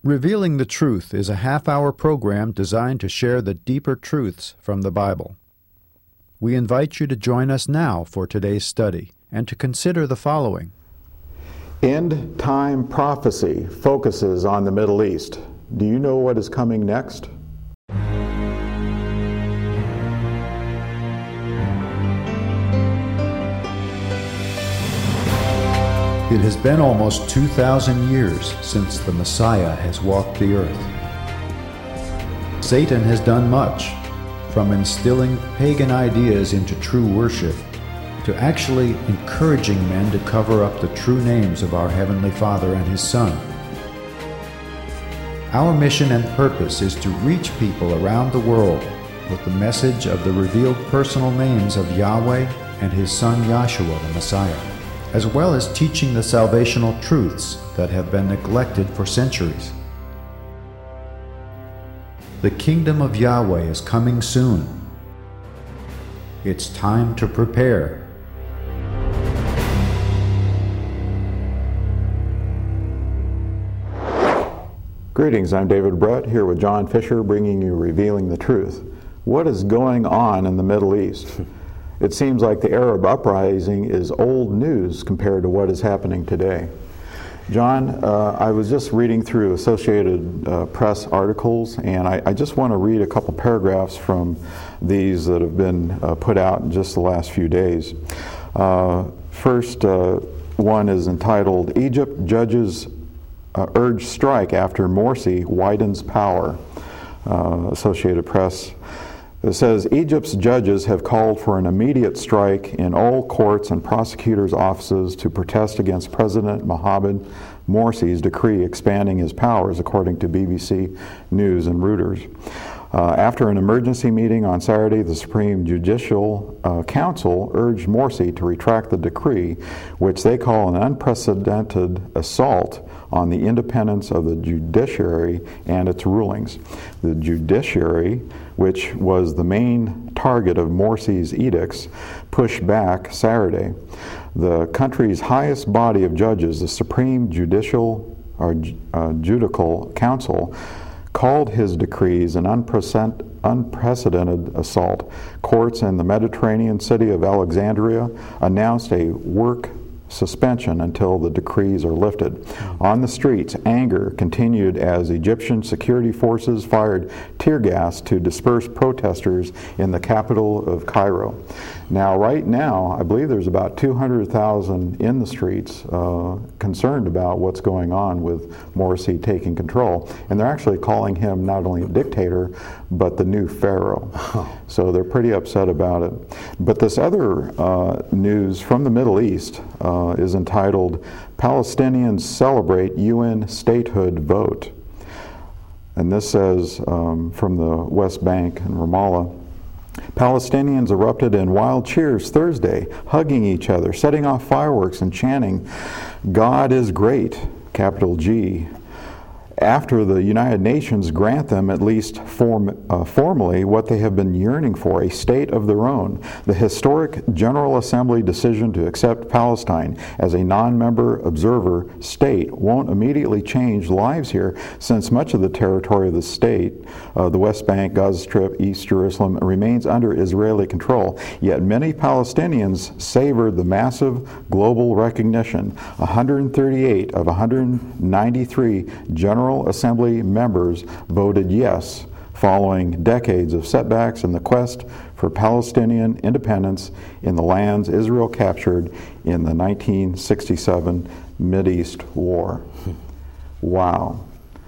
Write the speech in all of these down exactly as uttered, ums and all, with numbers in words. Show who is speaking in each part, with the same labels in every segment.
Speaker 1: Revealing the Truth is a half-hour program designed to share the deeper truths from the Bible. We invite you to join us now for today's study and to consider the following.
Speaker 2: End-time prophecy focuses on the Middle East. Do you know what is coming next?
Speaker 1: It has been almost two thousand years since the Messiah has walked the earth. Satan has done much, from instilling pagan ideas into true worship, to actually encouraging men to cover up the true names of our Heavenly Father and His Son. Our mission and purpose is to reach people around the world with the message of the revealed personal names of Yahweh and His Son Yahshua the Messiah, as well as teaching the salvational truths that have been neglected for centuries. The kingdom of Yahweh is coming soon. It's time to prepare.
Speaker 2: Greetings, I'm David Brett, here with John Fisher, bringing you Revealing the Truth. What is going on in the Middle East? It seems like the Arab uprising is old news compared to what is happening today. John, uh, I was just reading through Associated uh, Press articles, and I, I just want to read a couple paragraphs from these that have been uh, put out in just the last few days. Uh, first uh, one is entitled, Egypt Judges uh, Urge Strike After Morsi Widens Power. Uh, Associated Press. It says, Egypt's judges have called for an immediate strike in all courts and prosecutors' offices to protest against President Mohamed Morsi's decree expanding his powers, according to B B C News and Reuters. Uh, after an emergency meeting on Saturday, the Supreme Judicial uh, Council urged Morsi to retract the decree, which they call an unprecedented assault on the independence of the judiciary and its rulings. The judiciary, which was the main target of Morsi's edicts, pushed back Saturday. The country's highest body of judges, the Supreme Judicial or uh, Judicial Council, called his decrees an unprecedented assault. Courts in the Mediterranean city of Alexandria announced a work suspension until the decrees are lifted. On the streets, anger continued as Egyptian security forces fired tear gas to disperse protesters in the capital of Cairo. Now, right now, I believe there's about two hundred thousand in the streets uh, concerned about what's going on with Morsi taking control. And they're actually calling him not only a dictator, but the new pharaoh. So they're pretty upset about it. But this other uh, news from the Middle East uh, is entitled, Palestinians Celebrate U N Statehood Vote. And this says um, from the West Bank and Ramallah, Palestinians erupted in wild cheers Thursday, hugging each other, setting off fireworks and chanting, God is great, capital G, after the United Nations grant them, at least form, uh, formally, what they have been yearning for, a state of their own. The historic General Assembly decision to accept Palestine as a non-member observer state won't immediately change lives here, since much of the territory of the state, uh, the West Bank, Gaza Strip, East Jerusalem, remains under Israeli control. Yet many Palestinians savored the massive global recognition. one hundred thirty-eight of one hundred ninety-three General Assembly members voted yes, following decades of setbacks in the quest for Palestinian independence in the lands Israel captured in the nineteen sixty-seven Mideast War. Wow.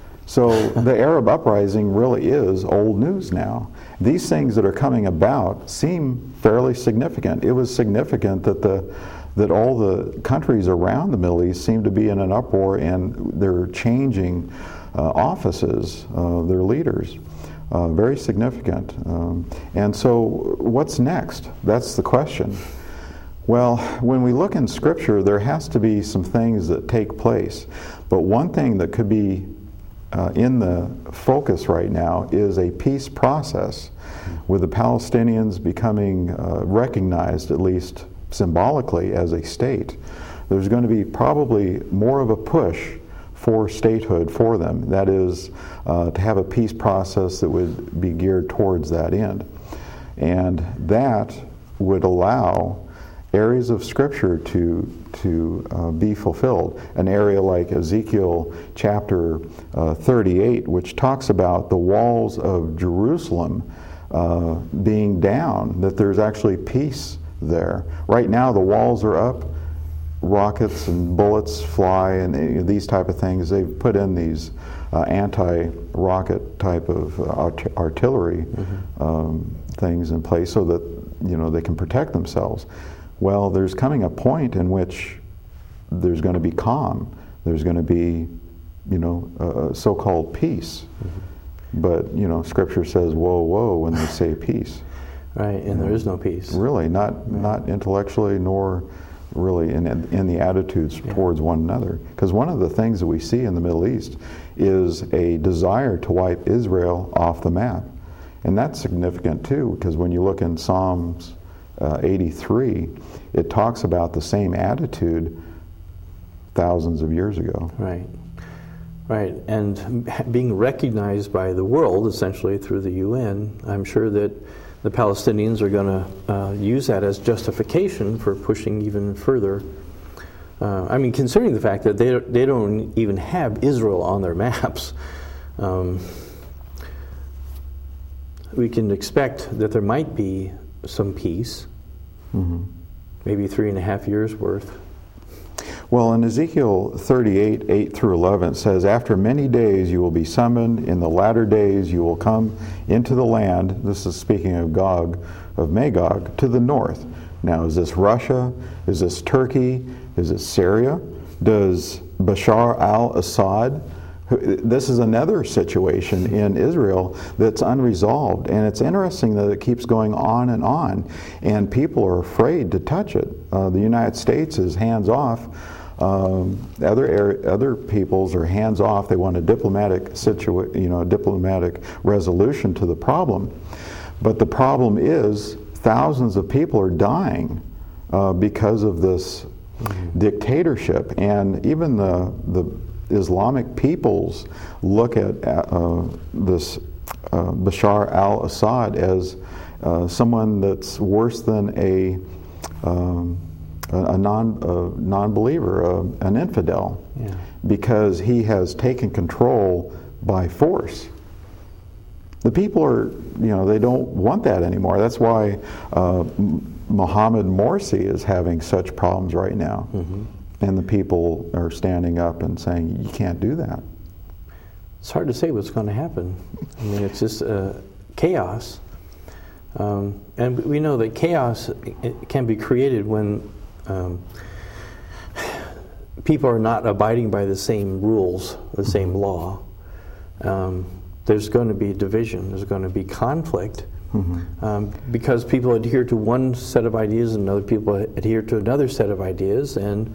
Speaker 2: So the Arab uprising really is old news now. These things that are coming about seem fairly significant. It was significant that the that all the countries around the Middle East seem to be in an uproar, and they're changing uh, offices, uh, their leaders. Uh, very significant. Um, and so what's next? That's the question. Well, when we look in Scripture, there has to be some things that take place. But one thing that could be uh, in the focus right now is a peace process with the Palestinians becoming uh, recognized, at least symbolically, as a state. There's going to be probably more of a push for statehood for them. That is, uh, to have a peace process that would be geared towards that end. And that would allow areas of Scripture to to uh, be fulfilled. An area like Ezekiel chapter uh, thirty-eight, which talks about the walls of Jerusalem uh, being down, that there's actually peace there. Right now the walls are up, rockets and bullets fly and uh, these type of things. They've put in these uh, anti-rocket type of uh, art- artillery mm-hmm. um, things in place so that, you know, they can protect themselves. Well, there's coming a point in which there's going to be calm. There's going to be, you know, a so-called peace. Mm-hmm. But, you know, Scripture says, whoa, whoa, when they say peace.
Speaker 3: Right, and you there know, is no peace.
Speaker 2: Really, not right. not intellectually nor really in, in the attitudes yeah. towards one another. Because one of the things that we see in the Middle East is a desire to wipe Israel off the map. And that's significant too, because when you look in Psalms Uh, eighty-three, it talks about the same attitude thousands of years ago.
Speaker 3: Right, right, and being recognized by the world, essentially through the U N, I'm sure that the Palestinians are going to uh, use that as justification for pushing even further. Uh, I mean, considering the fact that they they don't even have Israel on their maps, um, we can expect that there might be some peace, mm-hmm. maybe three and a half years worth.
Speaker 2: Well, in Ezekiel thirty-eight, eight through eleven, it says, "After many days you will be summoned, in the latter days you will come into the land," this is speaking of Gog, of Magog, "to the north." Now, is this Russia? Is this Turkey? Is it Syria? Does Bashar al-Assad? This is another situation in Israel that's unresolved, and it's interesting that it keeps going on and on, and people are afraid to touch it. Uh, the United States is hands off. Um, other area, other peoples are hands off. They want a diplomatic situa- you know, a diplomatic resolution to the problem, but the problem is thousands of people are dying uh, because of this mm-hmm. dictatorship, and even the the Islamic peoples look at uh, this uh, Bashar al-Assad as uh, someone that's worse than a um, a, a non a non-believer, a, an infidel, yeah. because he has taken control by force. The people are, you know, they don't want that anymore. That's why uh, Mohammed Morsi is having such problems right now. Mm-hmm. And the people are standing up and saying, you can't do that.
Speaker 3: It's hard to say what's going to happen. I mean, it's just uh, chaos. Um, and we know that chaos it can be created when um, people are not abiding by the same rules, the same law. Um, there's going to be division. There's going to be conflict. Mm-hmm. Um, because people adhere to one set of ideas and other people adhere to another set of ideas, and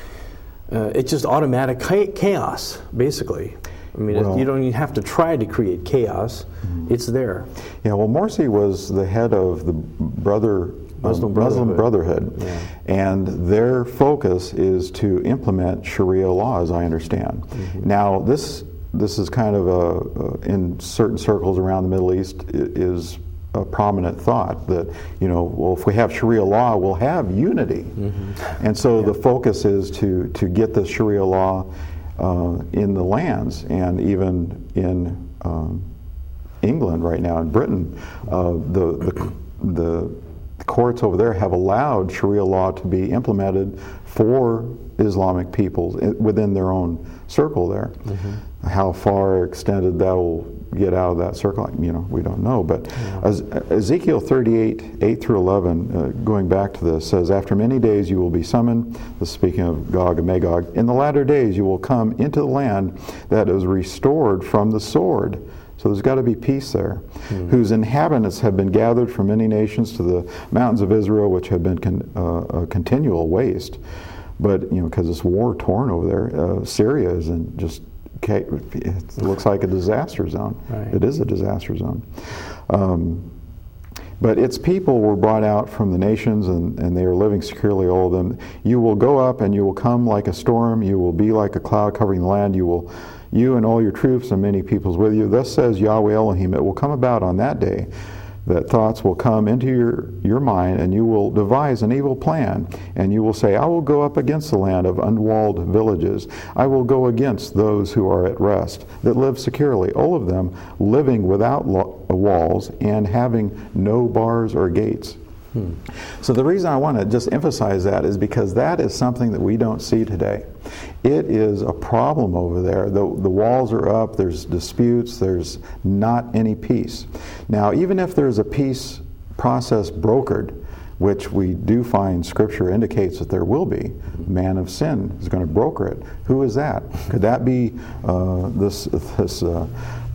Speaker 3: uh, it's just automatic chaos, basically. I mean, well, you don't even have to try to create chaos. Mm-hmm. It's there.
Speaker 2: Yeah, well, Morsi was the head of the brother,
Speaker 3: Muslim
Speaker 2: uh,
Speaker 3: Brotherhood,
Speaker 2: Muslim Brotherhood.
Speaker 3: Yeah.
Speaker 2: And their focus is to implement Sharia law, as I understand. Mm-hmm. Now, this this is kind of a, uh, in certain circles around the Middle East, is a prominent thought that, you know, well, if we have Sharia law, we'll have unity. Mm-hmm. And so yeah. the focus is to, to get the Sharia law uh, in the lands, and even in um, England right now, in Britain, uh, the, the, the courts over there have allowed Sharia law to be implemented for Islamic peoples within their own circle there. Mm-hmm. How far extended that will get out of that circle, you know, we don't know. But yeah. as, Ezekiel thirty-eight, eight through eleven, uh, going back to this, says, "After many days you will be summoned," this is speaking of Gog and Magog, "in the latter days you will come into the land that is restored from the sword." So there's got to be peace there. Mm-hmm. "Whose inhabitants have been gathered from many nations to the mountains of Israel, which have been con- uh, a continual waste." But, you know, because it's war torn over there, uh, Syria is in just, it looks like a disaster zone.
Speaker 3: Right.
Speaker 2: It is a disaster zone. Um, But its people were brought out from the nations, and, and they are living securely, all of them. You will go up, and you will come like a storm. You will be like a cloud covering the land. You will, you and all your troops and many peoples with you. Thus says Yahweh Elohim, it will come about on that day that thoughts will come into your, your mind, and you will devise an evil plan, and you will say, I will go up against the land of unwalled villages. I will go against those who are at rest, that live securely, all of them living without lo- walls and having no bars or gates. Hmm. So the reason I want to just emphasize that is because that is something that we don't see today. It is a problem over there. The, the walls are up, there's disputes, there's not any peace. Now, even if there's a peace process brokered, which we do find Scripture indicates that there will be, man of sin is going to broker it. Who is that? Could that be uh, this, this uh,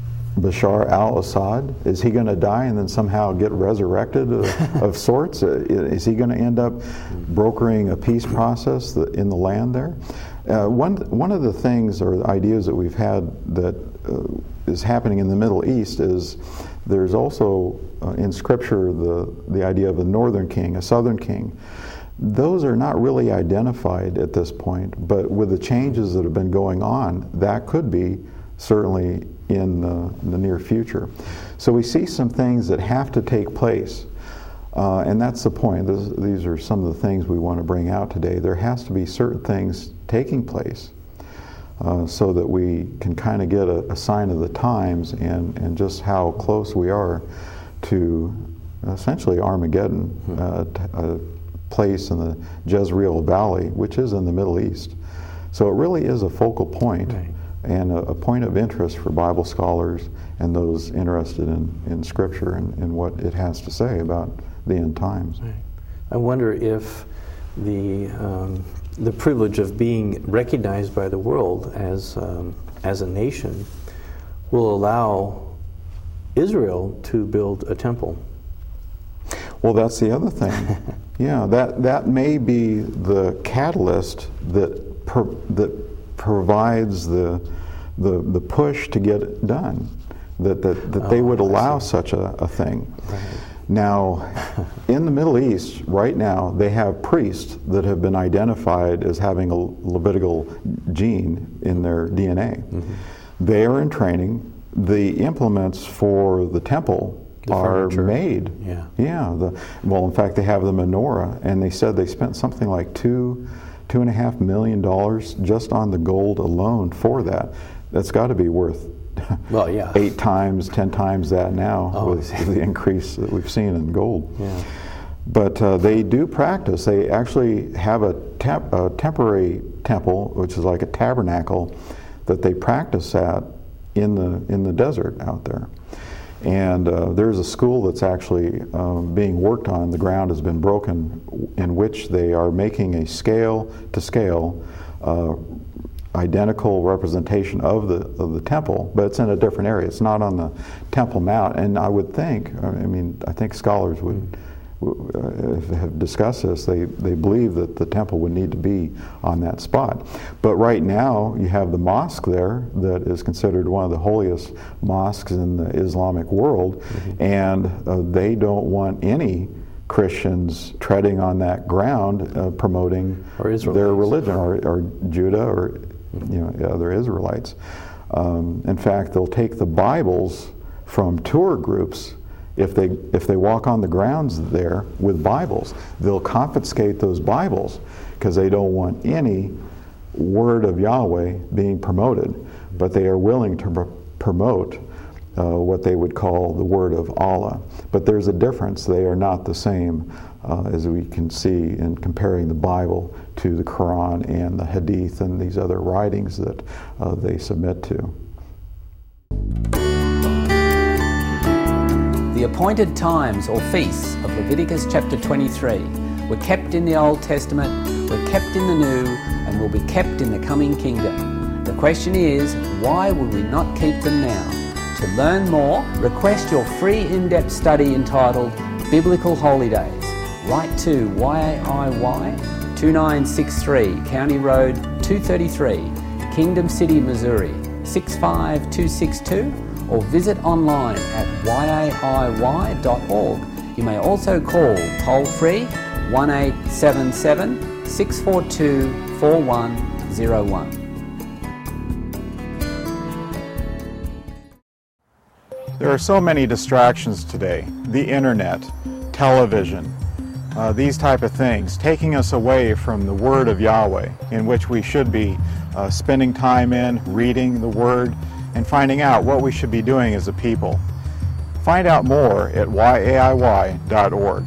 Speaker 2: Bashar al-Assad? Is he going to die and then somehow get resurrected of, of sorts? Uh, is he going to end up brokering a peace process in the land there? Uh, one, one of the things or the ideas that we've had that uh, is happening in the Middle East is there's also uh, in Scripture the, the idea of a northern king, a southern king. Those are not really identified at this point, but with the changes that have been going on, that could be certainly in the, in the near future. So we see some things that have to take place, uh, and that's the point. This, these are some of the things we want to bring out today. There has to be certain things taking place uh, so that we can kind of get a, a sign of the times and, and just how close we are to essentially Armageddon, uh, a place in the Jezreel Valley, which is in the Middle East. So it really is a focal point. Right. And a, a point of interest for Bible scholars and those interested in, in Scripture and, and what it has to say about the end times.
Speaker 3: Right. I wonder if the um, the privilege of being recognized by the world as um, as a nation will allow Israel to build a temple.
Speaker 2: Well, that's the other thing. Yeah, that that may be the catalyst that per, that. provides the, the the push to get it done, that that, that oh, they would allow such a, a thing. Right. Now, in the Middle East right now, they have priests that have been identified as having a Levitical gene in their D N A. Mm-hmm. They are in training. The implements for the temple the are furniture. made. Yeah. Yeah. The, well, in fact, they have the menorah, and they said they spent something like two. Two and a half million dollars just on the gold alone for that. That's got to be worth well, yeah. eight times, ten times that now oh, with the increase that we've seen in gold. Yeah. But uh, they do practice. They actually have a, temp- a temporary temple, which is like a tabernacle, that they practice at in the in the desert out there. And uh, there's a school that's actually um, being worked on. The ground has been broken, in which they are making a scale-to-scale uh, identical representation of the of the temple, but it's in a different area. It's not on the Temple Mount. And I would think, I mean, I think scholars would uh, have discussed this. They they believe that the temple would need to be on that spot. But right now, you have the mosque there that is considered one of the holiest mosques in the Islamic world, mm-hmm. and uh, they don't want any Christians treading on that ground, uh, promoting their religion, or, or Judah, or you know, other Israelites. Um, in fact, they'll take the Bibles from tour groups. If they if they walk on the grounds there with Bibles, they'll confiscate those Bibles because they don't want any word of Yahweh being promoted, but they are willing to pr- promote uh, what they would call the word of Allah. But there's a difference. They are not the same uh, as we can see in comparing the Bible to the Quran and the Hadith and these other writings that uh, they submit to.
Speaker 4: The appointed times or feasts of Leviticus chapter twenty-three were kept in the Old Testament, were kept in the New, and will be kept in the coming kingdom. The question is, why would we not keep them now? To learn more, request your free in-depth study entitled Biblical Holy Days. Write to Y A I Y two nine six three, County Road two thirty-three, Kingdom City, Missouri six five two six two, or visit online at y a i y dot org You may also call toll-free one eight seven seven, six four two, four one zero one.
Speaker 2: There are so many distractions today. The internet, television, uh, these type of things, taking us away from the Word of Yahweh, in which we should be uh, spending time in, reading the Word, and finding out what we should be doing as a people. Find out more at y a i y dot org.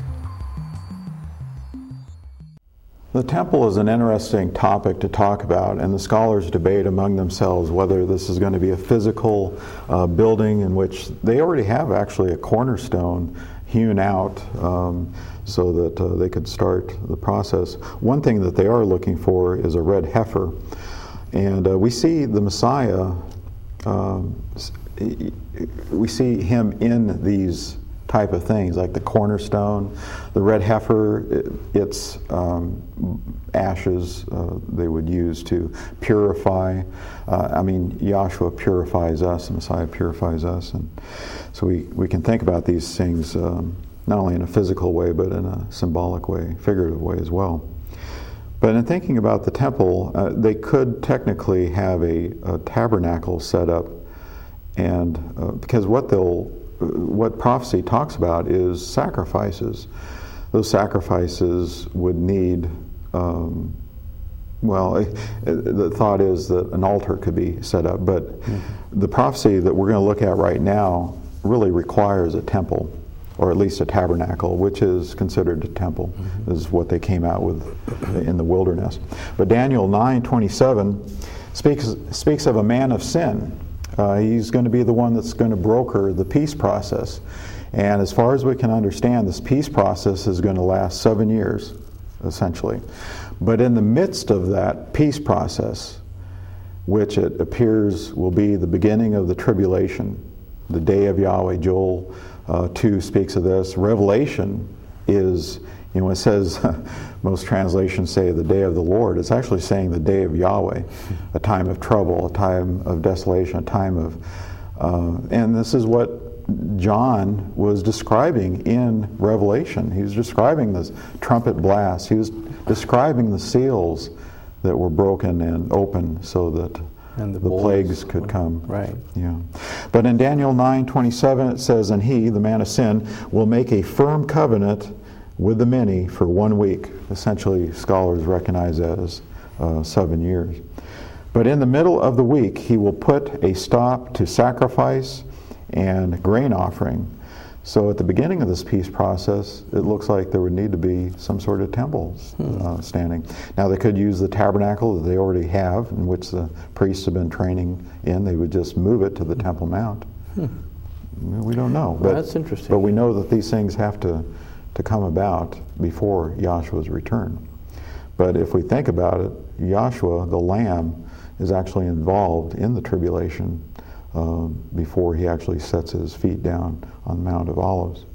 Speaker 2: The temple is an interesting topic to talk about, and the scholars debate among themselves whether this is going to be a physical uh, building in which they already have actually a cornerstone hewn out um, so that uh, they could start the process. One thing that they are looking for is a red heifer, and uh, we see the Messiah, um, we see him in these type of things, like the cornerstone, the red heifer, it, it's um, ashes uh, they would use to purify. Uh, I mean, Yahshua purifies us, the Messiah purifies us, and so we, we can think about these things um, not only in a physical way, but in a symbolic way, figurative way as well. But in thinking about the temple, uh, they could technically have a, a tabernacle set up, and uh, because what they'll what prophecy talks about is sacrifices. Those sacrifices would need, um, well, it, it, the thought is that an altar could be set up, but mm-hmm. the prophecy that we're going to look at right now really requires a temple, or at least a tabernacle, which is considered a temple. Mm-hmm. This is what they came out with in the wilderness. But Daniel nine twenty-seven speaks, speaks of a man of sin. Uh, he's going to be the one that's going to broker the peace process. And as far as we can understand, this peace process is going to last seven years, essentially. But in the midst of that peace process, which it appears will be the beginning of the tribulation, the day of Yahweh, Joel uh, two speaks of this. Revelation is, you know, it says, most translations say the day of the Lord. It's actually saying the day of Yahweh, a time of trouble, a time of desolation, a time of, uh, and this is what John was describing in Revelation. He was describing this trumpet blast. He was describing the seals that were broken and open so that
Speaker 3: and the,
Speaker 2: the plagues could come.
Speaker 3: Right.
Speaker 2: Yeah. But in Daniel nine twenty-seven it says, "And he, the man of sin, will make a firm covenant with the many for one week." Essentially, scholars recognize that as uh, seven years. "But in the middle of the week, he will put a stop to sacrifice and grain offering." So at the beginning of this peace process, it looks like there would need to be some sort of temple uh, standing. Now, they could use the tabernacle that they already have, in which the priests have been training in. They would just move it to the Temple Mount. Hmm. We don't know.
Speaker 3: Well,
Speaker 2: but,
Speaker 3: that's interesting.
Speaker 2: But we know that these things have to to come about before Yahshua's return. But if we think about it, Yahshua, the Lamb, is actually involved in the tribulation uh, before he actually sets his feet down on the Mount of Olives.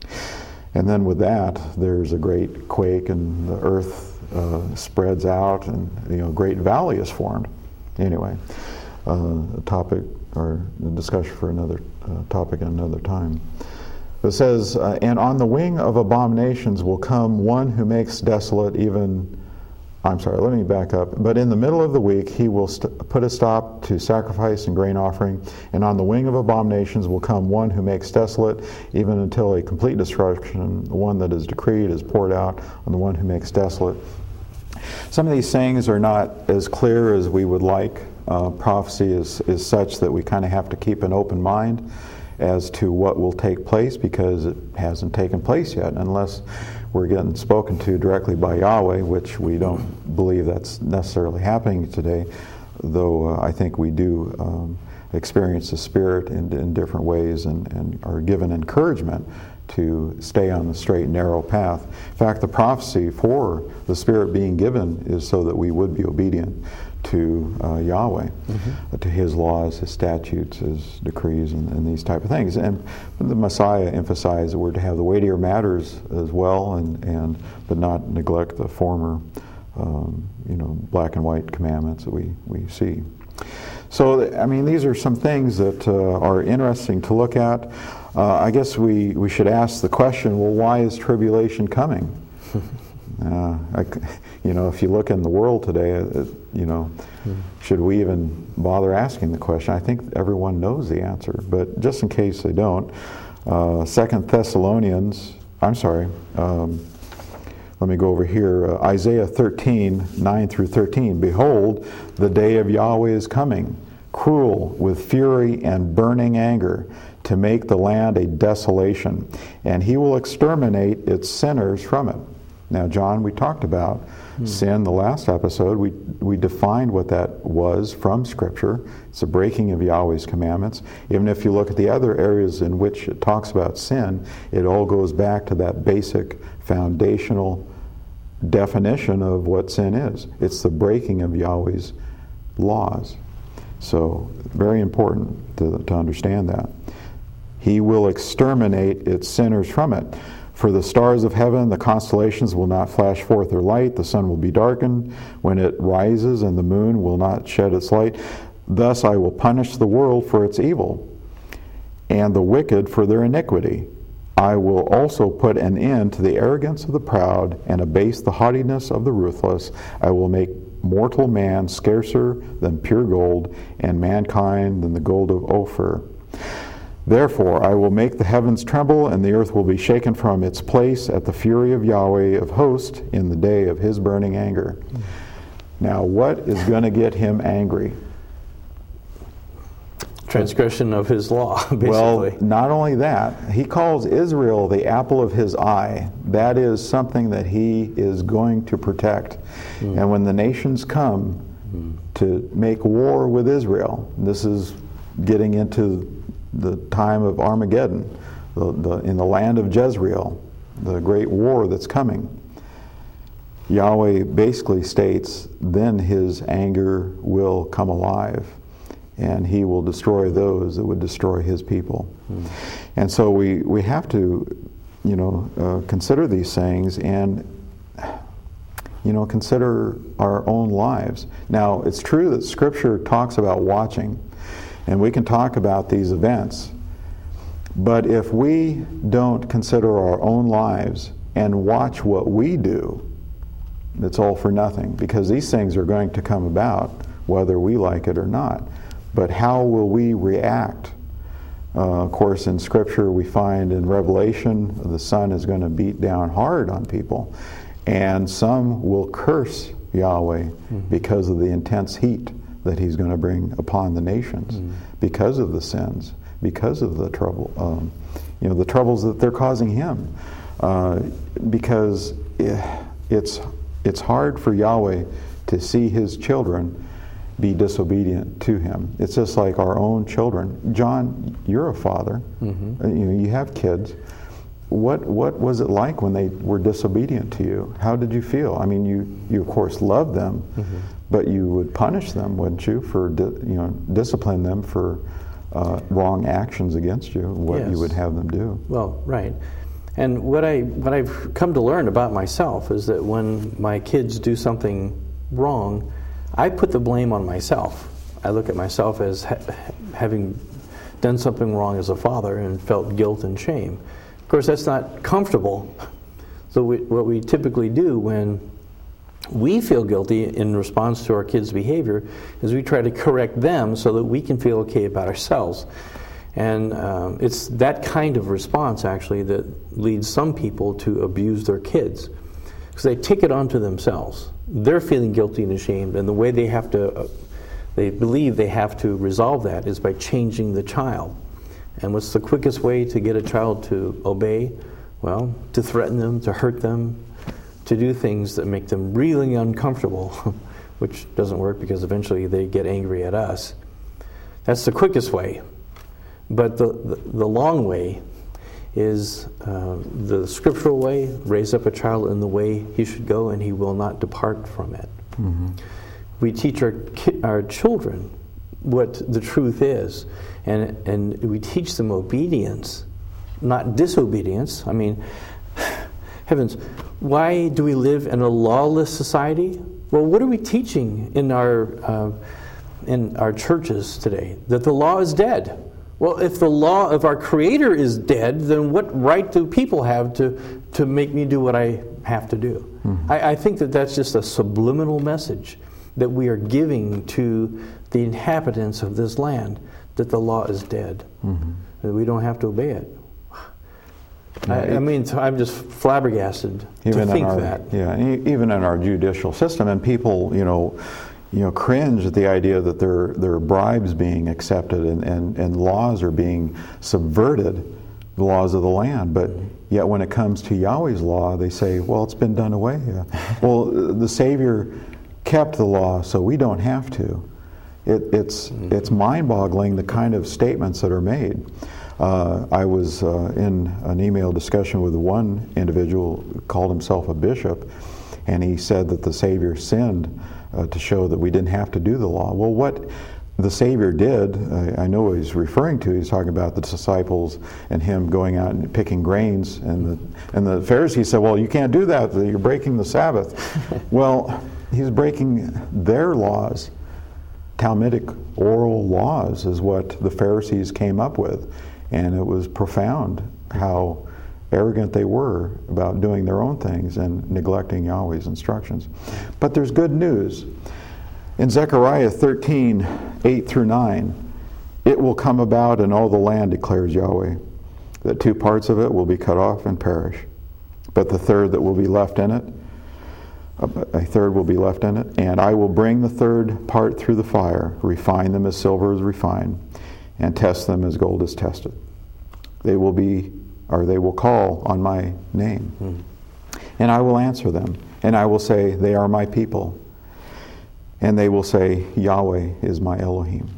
Speaker 2: And then with that, there's a great quake, and the earth uh, spreads out, and you know, a great valley is formed. Anyway, uh, a topic or a discussion for another uh, topic another time. It says, uh, "And on the wing of abominations will come one who makes desolate even," I'm sorry, let me back up. "But in the middle of the week he will st- put a stop to sacrifice and grain offering, and on the wing of abominations will come one who makes desolate even until a complete destruction, the one that is decreed, is poured out on the one who makes desolate." Some of these things are not as clear as we would like. Uh, prophecy is, is such that we kind of have to keep an open mind as to what will take place, because it hasn't taken place yet unless we're getting spoken to directly by Yahweh, which we don't believe that's necessarily happening today, though uh, I think we do um, experience the Spirit in, in different ways and, and are given encouragement to stay on the straight and narrow path. In fact, the prophecy for the Spirit being given is so that we would be obedient to uh, Yahweh, mm-hmm. to His laws, His statutes, His decrees, and, and these type of things. And the Messiah emphasized that we're to have the weightier matters as well, and, and but not neglect the former, um, you know, black and white commandments that we, we see. So, I mean, these are some things that uh, are interesting to look at. uh, I guess we, we should ask the question, well, why is tribulation coming? uh, I, you know, if you look in the world today, uh, you know, mm. should we even bother asking the question? I think everyone knows the answer, but just in case they don't, uh, Second Thessalonians, I'm sorry, um, let me go over here, uh, Isaiah thirteen, nine through thirteen, behold, the day of Yahweh is coming, cruel with fury and burning anger, to make the land a desolation, and he will exterminate its sinners from it. Now, John, we talked about hmm. sin the last episode. We we defined what that was from Scripture. It's the breaking of Yahweh's commandments. Even if you look at the other areas in which it talks about sin, it all goes back to that basic foundational definition of what sin is. It's the breaking of Yahweh's laws. So, very important to, to understand that. He will exterminate its sinners from it. For the stars of heaven, the constellations will not flash forth their light, the sun will be darkened when it rises, and the moon will not shed its light. Thus I will punish the world for its evil, and the wicked for their iniquity. I will also put an end to the arrogance of the proud, and abase the haughtiness of the ruthless. I will make mortal man scarcer than pure gold, and mankind than the gold of Ophir. Therefore I will make the heavens tremble, and the earth will be shaken from its place at the fury of Yahweh of hosts in the day of his burning anger. Now, what is going to get him angry?
Speaker 3: Transgression of his law, basically.
Speaker 2: Well, not only that, he calls Israel the apple of his eye. That is something that he is going to protect. Mm. And when the nations come mm. to make war with Israel, this is getting into the time of Armageddon, the, the, in the land of Jezreel, the great war that's coming. Yahweh basically states, then his anger will come alive, and he will destroy those that would destroy his people. Mm. And so we, we have to, you know, uh, consider these things and, you know, consider our own lives. Now, it's true that Scripture talks about watching, and we can talk about these events. But if we don't consider our own lives and watch what we do, it's all for nothing, because these things are going to come about whether we like it or not. But how will we react? Uh, of course, in Scripture we find in Revelation the sun is going to beat down hard on people, and some will curse Yahweh mm-hmm. because of the intense heat that he's going to bring upon the nations mm. because of the sins, because of the trouble, um, you know, the troubles that they're causing him. Uh, because it's it's hard for Yahweh to see his children be disobedient to him. It's just like our own children. John, you're a father. Mm-hmm. You know, you have kids. What what was it like when they were disobedient to you? How did you feel? I mean, you you of course loved them. Mm-hmm. But you would punish them, wouldn't you, for di- you know discipline them for uh, wrong actions against you? What yes. you would have them do?
Speaker 3: Well, right. And what I what I've come to learn about myself is that when my kids do something wrong, I put the blame on myself. I look at myself as ha- having done something wrong as a father and felt guilt and shame. Of course, that's not comfortable. So we, what we typically do when we feel guilty in response to our kids' behavior is we try to correct them so that we can feel okay about ourselves. And um, it's that kind of response, actually, that leads some people to abuse their kids, because they take it onto themselves. They're feeling guilty and ashamed, and the way they have to, uh, they believe they have to resolve that is by changing the child. And what's the quickest way to get a child to obey? Well, to threaten them, to hurt them, to do things that make them really uncomfortable, which doesn't work because eventually they get angry at us. That's the quickest way. But the, the, the long way is uh, the scriptural way: raise up a child in the way he should go, and he will not depart from it. Mm-hmm. We teach our ki- our children what the truth is, and and we teach them obedience, not disobedience. I mean, heavens, why do we live in a lawless society? Well, what are we teaching in our uh, in our churches today? That the law is dead. Well, if the law of our Creator is dead, then what right do people have to, to make me do what I have to do? Mm-hmm. I, I think that that's just a subliminal message that we are giving to the inhabitants of this land, that the law is dead, mm-hmm. that we don't have to obey it.
Speaker 2: Yeah,
Speaker 3: I, I mean, I'm just flabbergasted
Speaker 2: even
Speaker 3: to think
Speaker 2: in our,
Speaker 3: that.
Speaker 2: Yeah, even in our judicial system, and people, you know, you know, cringe at the idea that there there are bribes being accepted and, and, and laws are being subverted, the laws of the land. But yet when it comes to Yahweh's law, they say, well, it's been done away. Yeah. Well, the Savior kept the law, so we don't have to. It, it's mm-hmm. it's mind-boggling the kind of statements that are made. Uh, I was uh, in an email discussion with one individual who called himself a bishop, and he said that the Savior sinned uh, to show that we didn't have to do the law. Well, what the Savior did, uh, I know what he's referring to, he's talking about the disciples and him going out and picking grains, and the, and the Pharisees said, well, you can't do that, you're breaking the Sabbath. Well, he's breaking their laws. Talmudic oral laws is what the Pharisees came up with. And it was profound how arrogant they were about doing their own things and neglecting Yahweh's instructions. But there's good news. In Zechariah thirteen, eight through nine, it will come about in all the land, declares Yahweh, that two parts of it will be cut off and perish. But the third that will be left in it, a third will be left in it, and I will bring the third part through the fire, refine them as silver is refined, and test them as gold is tested. They will be, or they will call on my name. Mm. And I will answer them. And I will say, they are my people. And they will say, Yahweh is my Elohim.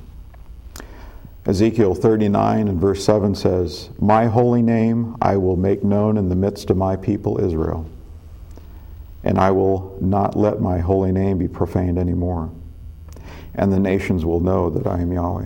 Speaker 2: Ezekiel thirty-nine and verse seven says, my holy name I will make known in the midst of my people Israel. And I will not let my holy name be profaned anymore. And the nations will know that I am Yahweh,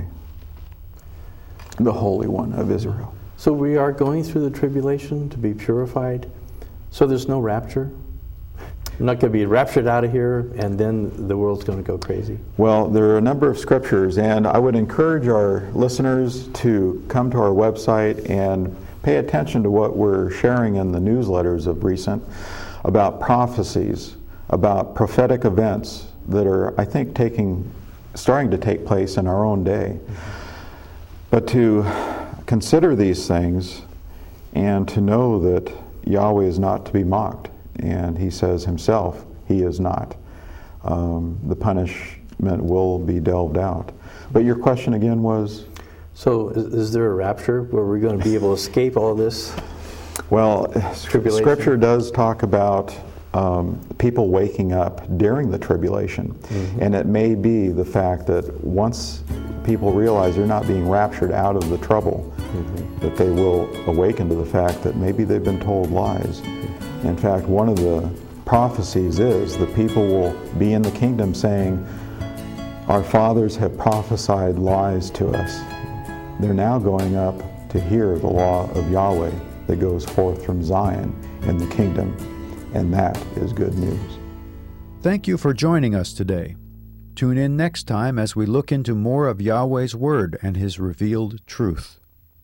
Speaker 2: the Holy One of Israel.
Speaker 3: So we are going through the tribulation to be purified. So there's no rapture. We're not going to be raptured out of here, and then the world's going to go crazy.
Speaker 2: Well, there are a number of scriptures, and I would encourage our listeners to come to our website and pay attention to what we're sharing in the newsletters of recent about prophecies, about prophetic events that are, I think, taking, starting to take place in our own day. But to consider these things and to know that Yahweh is not to be mocked, and he says himself, he is not. Um, the punishment will be delved out. But your question again was?
Speaker 3: So is, is there a rapture where we're going to be able to escape all this?
Speaker 2: Well, Scripture does talk about um, people waking up during the tribulation. Mm-hmm. And it may be the fact that once people realize they're not being raptured out of the trouble, mm-hmm. that they will awaken to the fact that maybe they've been told lies. Mm-hmm. In fact, one of the prophecies is the people will be in the kingdom saying, our fathers have prophesied lies to us. They're now going up to hear the law of Yahweh that goes forth from Zion in the kingdom, and that is good news.
Speaker 1: Thank you for joining us today. Tune in next time as we look into more of Yahweh's Word and His revealed truth.